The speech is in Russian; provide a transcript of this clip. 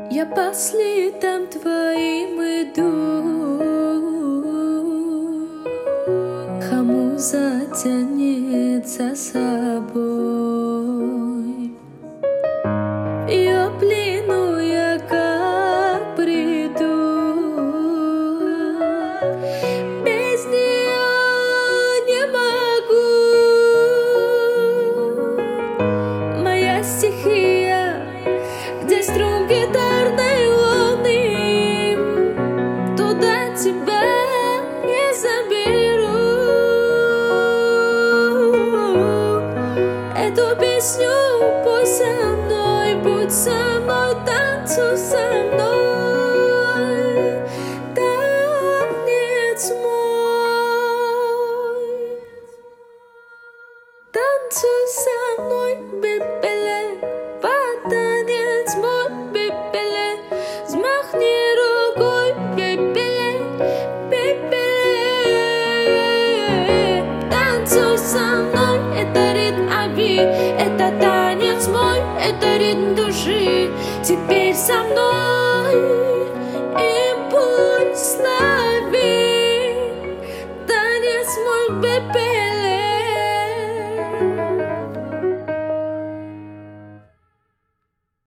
Я по следам твоим иду, кому затянет за собой. В ее плену я как приду, без нее не могу. Моя стихия, где струн гитарной волны, туда тебя не заберу. Эту песню пой со мной, будь со мной, танцуй со мной, танец мой. Танцуй со мной, бебеле, танец мой, бебеле, взмахни рукой, бебеле, бебеле. Танцуй со мной, это ритм аби, это танец мой, это ритм души. Теперь со мной импульс лови, танец мой, бебеле.